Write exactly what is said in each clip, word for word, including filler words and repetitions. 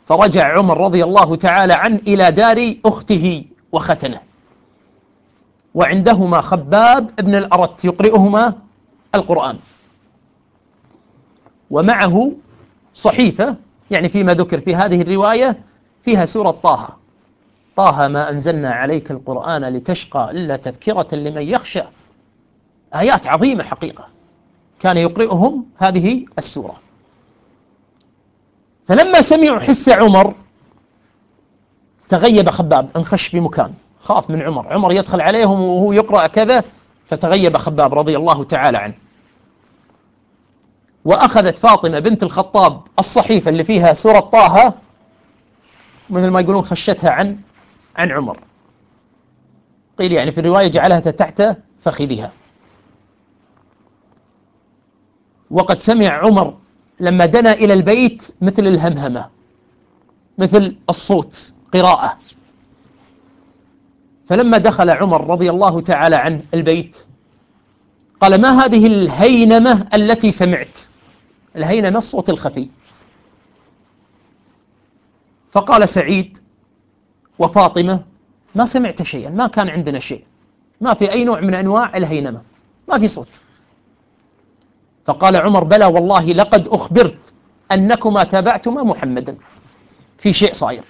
فرجع عمر رضي الله تعالى عنه إلى دار أخته وختنه، وعندهما خباب ابن الأرت يقرئهما القرآن، ومعه صحيفة، يعني فيما ذكر في هذه الرواية فيها سورة طه: طه ما أنزلنا عليك القرآن لتشقى إلا تذكرة لمن يخشى. آيات عظيمة حقيقة، كان يقرئهم هذه السورة. فلما سمعوا حس عمر تغيب خباب، انخش بمكان، خاف من عمر، عمر يدخل عليهم وهو يقرأ كذا، فتغيب خباب رضي الله تعالى عنه. وأخذت فاطمة بنت الخطاب الصحيفة اللي فيها سورة طه، مثل ما يقولون خشتها عن عن عمر، قيل يعني في الرواية جعلها تحت فخذها. وقد سمع عمر لما دنا إلى البيت مثل الهمهمة، مثل الصوت قراءة. فلما دخل عمر رضي الله تعالى عنه البيت قال: ما هذه الهينمة التي سمعت؟ الهينمة الصوت الخفي. فقال سعيد وفاطمة: ما سمعت شيئا، ما كان عندنا شيء، ما في أي نوع من أنواع الهينمة، ما في صوت. فقال عمر: بلى والله لقد أخبرت أنكما تابعتما محمدا، في شيء صاير.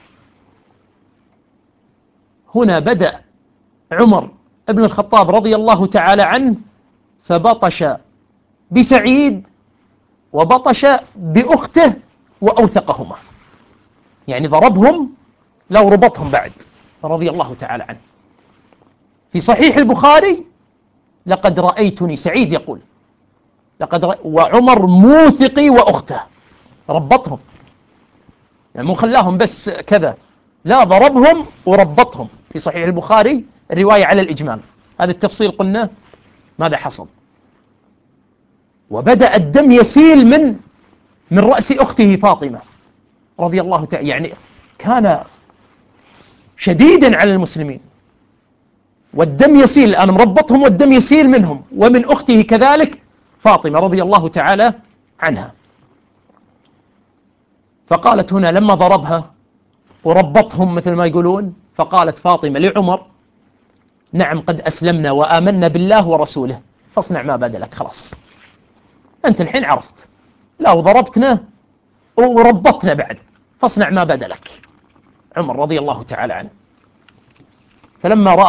هنا بدأ عمر ابن الخطاب رضي الله تعالى عنه فبطش بسعيد وبطش بأخته وأوثقهما، يعني ضربهم لو ربطهم بعد، رضي الله تعالى عنه. في صحيح البخاري: لقد رأيتني، سعيد يقول لقد رأ... وعمر موثقي وأخته، ربطهم، يعني مو خلاهم بس كذا، لا، ضربهم وربطهم. في صحيح البخاري الرواية على الإجمال، هذا التفصيل قلنا ماذا حصل. وبدأ الدم يسيل من من رأس أخته فاطمة رضي الله تعالى، يعني كان شديدا على المسلمين، والدم يسيل الآن، مربطهم والدم يسيل منهم، ومن أخته كذلك فاطمة رضي الله تعالى عنها. فقالت هنا لما ضربها وربطهم مثل ما يقولون، فقالت فاطمة لعمر: نعم قد أسلمنا وآمنا بالله ورسوله، فاصنع ما بدا لك، خلاص أنت الحين عرفت، لا وضربتنا وربطنا بعد، فاصنع ما بدا لك. عمر رضي الله تعالى عنه. فلما رأى